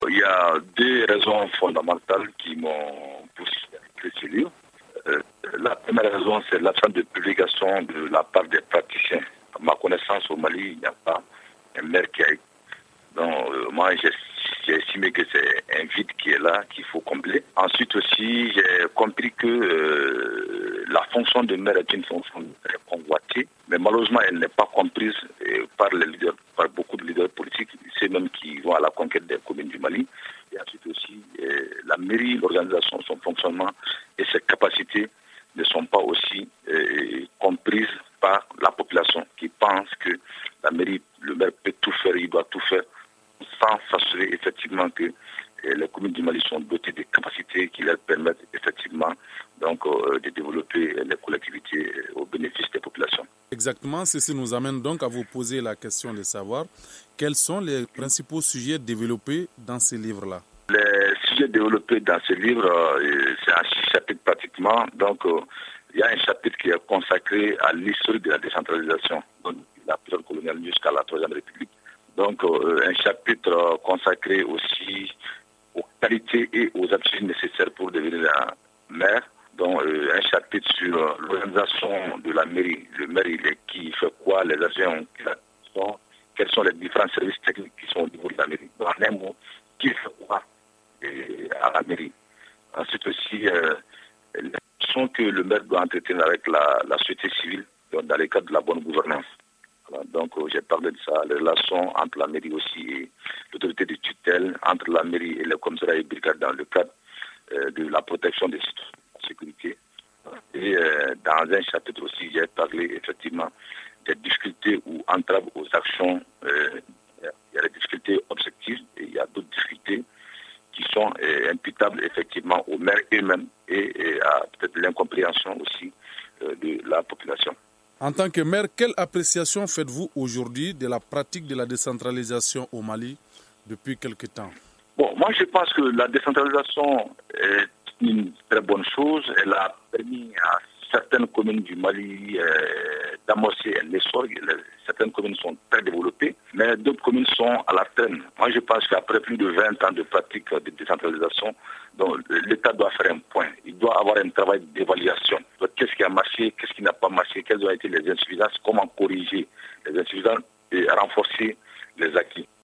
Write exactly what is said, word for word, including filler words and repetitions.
Il y a deux raisons fondamentales qui m'ont poussé à écrire ce livre. Euh, la première raison, c'est l'absence de publication de la part des praticiens. À ma connaissance, au Mali, il n'y a pas un maire qui a écrit. Donc, euh, moi, j'ai, j'ai estimé que c'est un vide qui est là, qu'il faut combler. Ensuite aussi, j'ai compris que euh, la fonction de maire est une fonction très convoitée, mais malheureusement, elle n'est pas comprise euh, par les leaders, par beaucoup de leaders politiques, c'est même qui vont à la conquête des communes du Mali. Et ensuite aussi, euh, la mairie, l'organisation, son fonctionnement et ses capacités ne sont pas aussi euh, comprises par la population qui pense que la mairie, le maire peut tout faire, il doit tout faire, sans s'assurer effectivement que euh, les communes du Mali sont dotées de capacités qui leur permettent effectivement donc, euh, de développer les collectivités euh, au bénéfice des populations. Exactement, ceci nous amène donc à vous poser la question de savoir quels sont les principaux sujets développés dans ces livres-là. Les sujets développés dans ce livre, euh, c'est un six chapitres pratiquement. Donc, euh, il y a un chapitre qui est consacré à l'historique de la décentralisation, donc la période coloniale jusqu'à la Troisième République. Donc, euh, un chapitre euh, consacré aussi aux qualités et aux aptitudes nécessaires pour devenir un maire. Donc, euh, un chapitre sur euh, l'organisation de la mairie. Le maire, il est qui, il fait quoi, les agents, quels sont les différents services techniques qui sont au niveau de la mairie. Donc, en un mot, qui fait quoi et à la mairie. Ensuite aussi, euh, les relations que le maire doit entretenir avec la, la société civile dans le cadre de la bonne gouvernance. Voilà, donc euh, j'ai parlé de ça, les relations entre la mairie aussi et l'autorité de tutelle, entre la mairie et les commissariats et brigades dans le cadre euh, de la protection des citoyens, de la sécurité. Et euh, dans un chapitre aussi, j'ai parlé effectivement des difficultés ou entraves aux actions. Euh, il y a des difficultés objectives et il y a d'autres difficultés qui sont euh, imputables effectivement aux maires eux-mêmes et, et à peut-être l'incompréhension aussi euh, de la population. En tant que maire, quelle appréciation faites-vous aujourd'hui de la pratique de la décentralisation au Mali depuis quelque temps? Bon, moi je pense que la décentralisation est une très bonne chose. Elle a permis à certaines communes du Mali euh, d'amorcer un essor. Certaines communes sont très développées, mais d'autres communes sont à la traîne. Moi, je pense qu'après plus de vingt ans de pratique de décentralisation, donc, l'État doit faire un point. Il doit avoir un travail d'évaluation. Donc, qu'est-ce qui a marché, qu'est-ce qui n'a pas marché, quelles ont été les insuffisances, comment corriger les insuffisances et renforcer les acquis.